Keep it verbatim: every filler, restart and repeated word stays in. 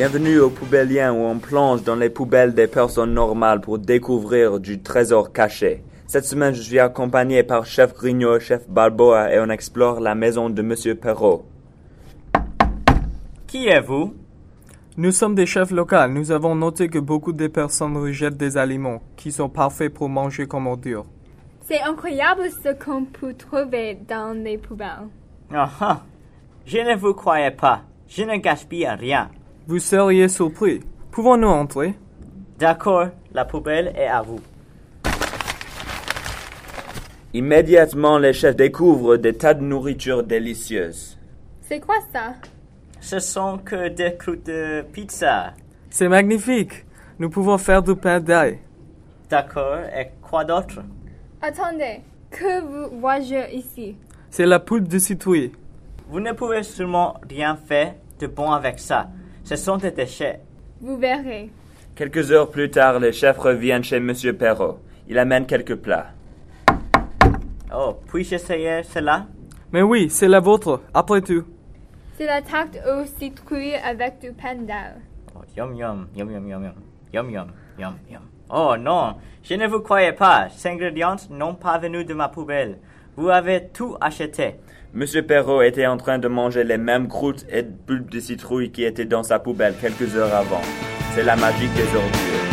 Bienvenue au Poubellien où on plonge dans les poubelles des personnes normales pour découvrir du trésor caché. Cette semaine, je suis accompagné par Chef Grignot, Chef Balboa et on explore la maison de Monsieur Perrault. Qui êtes-vous? Nous sommes des chefs locaux. Nous avons noté que beaucoup de personnes rejettent des aliments qui sont parfaits pour manger comme ordure. C'est incroyable ce qu'on peut trouver dans les poubelles. Ah ah, je ne vous croyais pas. Je ne gaspille rien. Vous seriez surpris. Pouvons-nous entrer? D'accord, la poubelle est à vous. Immédiatement, les chefs découvrent des tas de nourriture délicieuse. C'est quoi ça? Ce sont que des croûtes de pizza. C'est magnifique. Nous pouvons faire du pain d'ail. D'accord, et quoi d'autre? Attendez, que vous voyez ici? C'est la poudre de citrouille. Vous ne pouvez sûrement rien faire de bon avec ça. Ce sont des déchets. Vous verrez. Quelques heures plus tard, les chefs reviennent chez Monsieur Perrault. Il amène quelques plats. Oh, puis-je essayer cela? Mais oui, c'est la vôtre, après tout. C'est la tarte aux citrouilles avec du pain d'ail. Oh, yum yum, yum yum yum yum, yum yum, yum yum. Oh non, je ne vous croyais pas. Ces ingrédients n'ont pas venu de ma poubelle. Vous avez tout acheté. Monsieur Perrault était en train de manger les mêmes croûtes et bulbes de citrouille qui étaient dans sa poubelle quelques heures avant. C'est la magie des ordures.